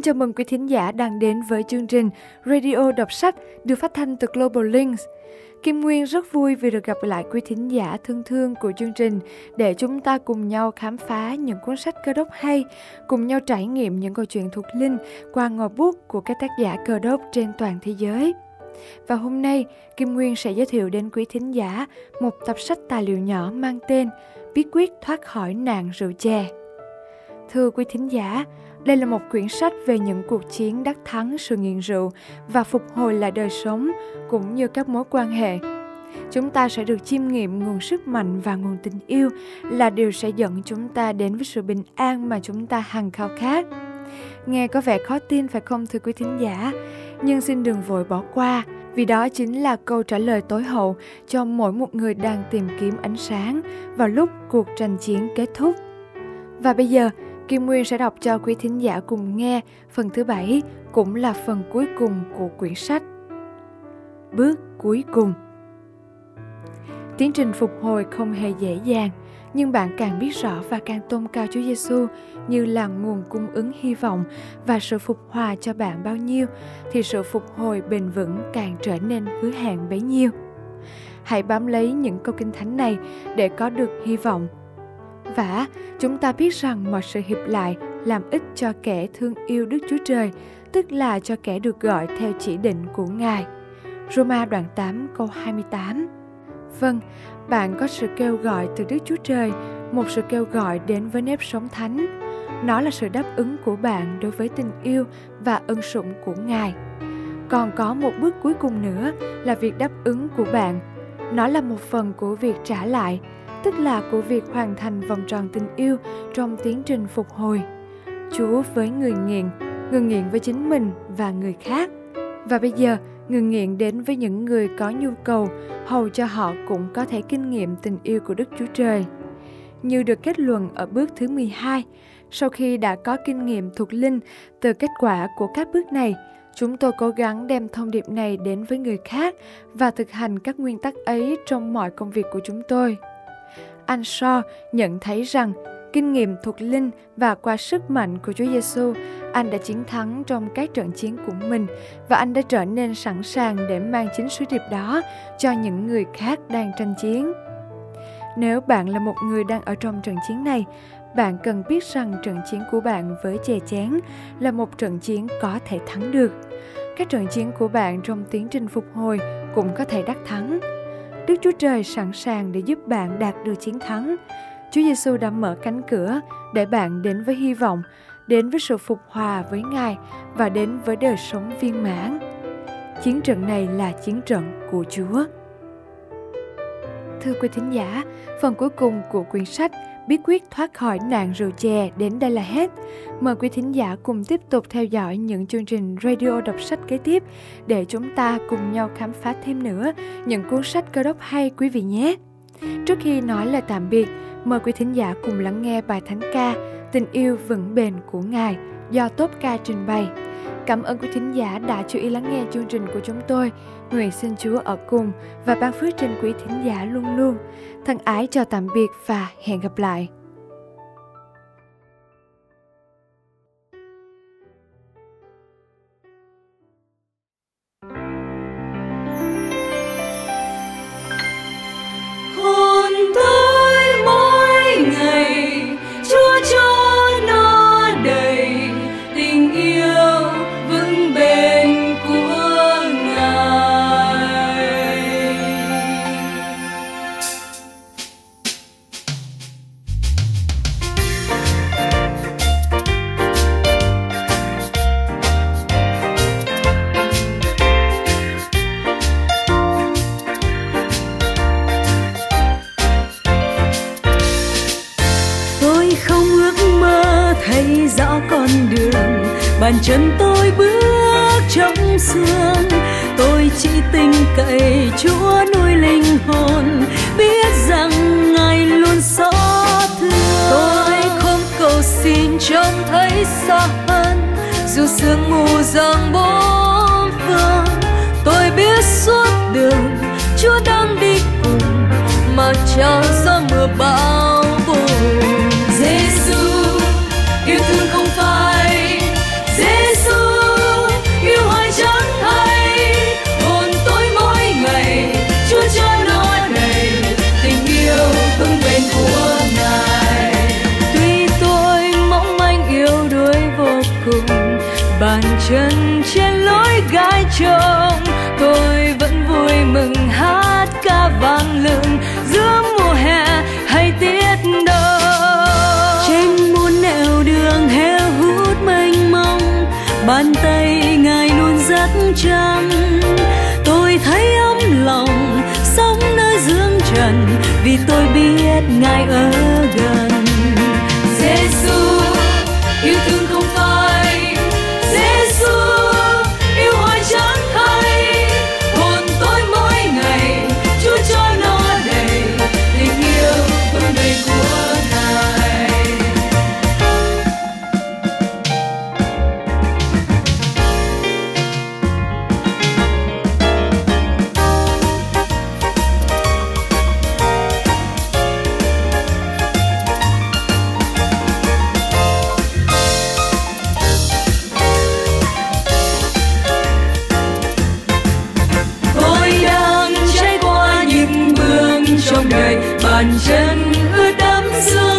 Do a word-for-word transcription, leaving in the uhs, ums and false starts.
chào mừng quý thính giả đang đến với chương trình Radio Đọc Sách được phát thanh từ Global Links. Kim Nguyên rất vui vì được gặp lại quý thính giả thân thương của chương trình để chúng ta cùng nhau khám phá những cuốn sách Cơ Đốc hay, cùng nhau trải nghiệm những câu chuyện thuộc linh qua ngòi bút của các tác giả Cơ Đốc trên toàn thế giới. Và hôm nay, Kim Nguyên sẽ giới thiệu đến quý thính giả một tập sách tài liệu nhỏ mang tên Bí quyết thoát khỏi nạn rượu chè. Thưa quý thính giả, đây là một quyển sách về những cuộc chiến đắc thắng sự nghiện rượu và phục hồi lại đời sống cũng như các mối quan hệ. Chúng ta sẽ được chiêm nghiệm nguồn sức mạnh và nguồn tình yêu là điều sẽ dẫn chúng ta đến với sự bình an mà chúng ta hằng khao khát. Nghe có vẻ khó tin phải không thưa quý thính giả? Nhưng xin đừng vội bỏ qua, vì đó chính là câu trả lời tối hậu cho mỗi một người đang tìm kiếm ánh sáng vào lúc cuộc tranh chiến kết thúc. Và bây giờ, Kim Nguyên sẽ đọc cho quý thính giả cùng nghe phần thứ bảy, cũng là phần cuối cùng của quyển sách. Bước cuối cùng. Tiến trình phục hồi không hề dễ dàng, nhưng bạn càng biết rõ và càng tôn cao Chúa Giêsu như là nguồn cung ứng hy vọng và sự phục hòa cho bạn bao nhiêu, thì sự phục hồi bền vững càng trở nên hứa hẹn bấy nhiêu. Hãy bám lấy những câu kinh thánh này để có được hy vọng. Và chúng ta biết rằng mọi sự hiệp lại làm ích cho kẻ thương yêu Đức Chúa Trời, tức là cho kẻ được gọi theo chỉ định của Ngài. Roma đoạn tám câu hai mươi tám. Vâng, bạn có sự kêu gọi từ Đức Chúa Trời, một sự kêu gọi đến với nếp sống thánh. Nó là sự đáp ứng của bạn đối với tình yêu và ân sủng của Ngài. Còn có một bước cuối cùng nữa là việc đáp ứng của bạn. Nó là một phần của việc trả lại, tức là của việc hoàn thành vòng tròn tình yêu trong tiến trình phục hồi. Chúa với người nghiện, người nghiện với chính mình và người khác. Và bây giờ, người nghiện đến với những người có nhu cầu, hầu cho họ cũng có thể kinh nghiệm tình yêu của Đức Chúa Trời. Như được kết luận ở bước thứ mười hai, sau khi đã có kinh nghiệm thuộc linh từ kết quả của các bước này, chúng tôi cố gắng đem thông điệp này đến với người khác và thực hành các nguyên tắc ấy trong mọi công việc của chúng tôi. Anh Shaw nhận thấy rằng kinh nghiệm thuộc linh và qua sức mạnh của Chúa Giêsu, anh đã chiến thắng trong các trận chiến của mình và anh đã trở nên sẵn sàng để mang chính sứ điệp đó cho những người khác đang tranh chiến. Nếu bạn là một người đang ở trong trận chiến này, bạn cần biết rằng trận chiến của bạn với chè chén là một trận chiến có thể thắng được. Các trận chiến của bạn trong tiến trình phục hồi cũng có thể đắc thắng. Đức Chúa Trời sẵn sàng để giúp bạn đạt được chiến thắng. Chúa Giêsu đã mở cánh cửa để bạn đến với hy vọng, đến với sự phục hòa với Ngài và đến với đời sống viên mãn. Chiến trận này là chiến trận của Chúa. Thưa quý thính giả, phần cuối cùng của quyển sách Bí quyết thoát khỏi nạn rượu chè đến đây là hết. Mời quý thính giả cùng tiếp tục theo dõi những chương trình Radio Đọc Sách kế tiếp để chúng ta cùng nhau khám phá thêm nữa những cuốn sách Cơ Đốc hay quý vị nhé. Trước khi nói lời tạm biệt, mời quý thính giả cùng lắng nghe bài thánh ca Tình yêu vững bền của Ngài do Tốt Ca trình bày. Cảm ơn quý thính giả đã chú ý lắng nghe chương trình của chúng tôi. Nguyện xin Chúa ở cùng và ban phước trên quý thính giả luôn luôn. Thân ái chào tạm biệt và hẹn gặp lại. Hồn tôi mỗi ngày Chúa cho nó đầy tình yêu vững bền của Ngài. Tôi không ước mơ thấy rõ con đường, bàn chân tôi bước trong sương. Tôi chỉ tin cậy Chúa nuôi linh hồn, biết rằng Ngài luôn xót thương. Tôi không cầu xin trông thấy xa hơn, dù sương mù giăng bốn phương. Tôi biết suốt đường Chúa đang đi cùng, mà chẳng gió mưa bão bùng. Giêsu yêu thương không phai, Giêsu trần, vì tôi biết Ngài ở gần. Giêsu yêu thương không phai, Giêsu yêu hoài chẳng thay, hồn tôi mỗi ngày Chúa cho nó đầy tình yêu vương đầy của Ngài. Trong đời bàn chân ướt đẫm sương